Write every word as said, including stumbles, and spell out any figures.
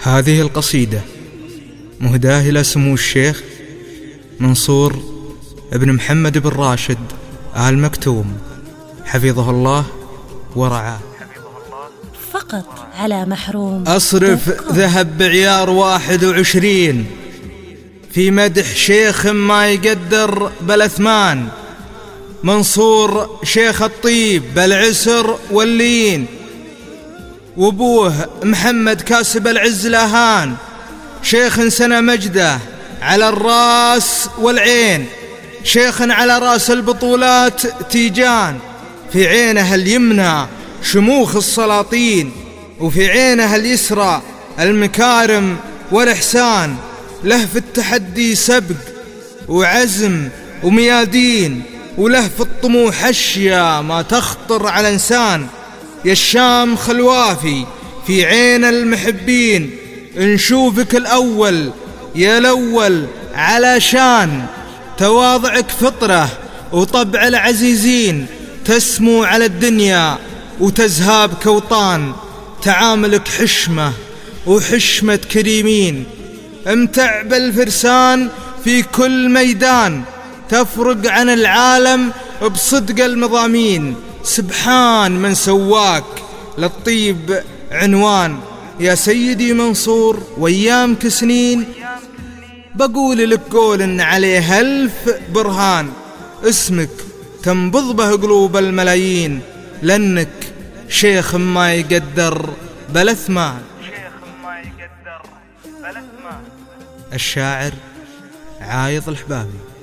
هذه القصيدة مهداة إلى سمو الشيخ منصور ابن محمد بن راشد آل مكتوم حفظه الله ورعاه. فقط على محروم. أصرف ذهب بعيار واحد وعشرين في مدح شيخ ما يقدر بالأثمان، منصور شيخ الطيب بالعسر واللين، وابوه محمد كاسب العز لاهان، شيخ سنى مجده على الراس والعين، شيخ على راس البطولات تيجان، في عينه اليمنى شموخ السلاطين، وفي عينه اليسرى المكارم والإحسان، له في التحدي سبق وعزم وميادين، وله في الطموح أشياء ما تخطر على إنسان. يا الشام خلوافي في عين المحبين، نشوفك الأول يا الأول علشان تواضعك فطرة وطبع العزيزين، تسمو على الدنيا وتزهاب كوطان، تعاملك حشمة وحشمة كريمين، امتع بالفرسان في كل ميدان، تفرق عن العالم بصدق المضامين، سبحان من سواك للطيب عنوان. يا سيدي منصور وأيامك سنين، بقول لك قول عليه ألف برهان، اسمك تنبض به قلوب الملايين، لأنك شيخ ما يقدر بالأثمان. الشاعر عايض الحبابي.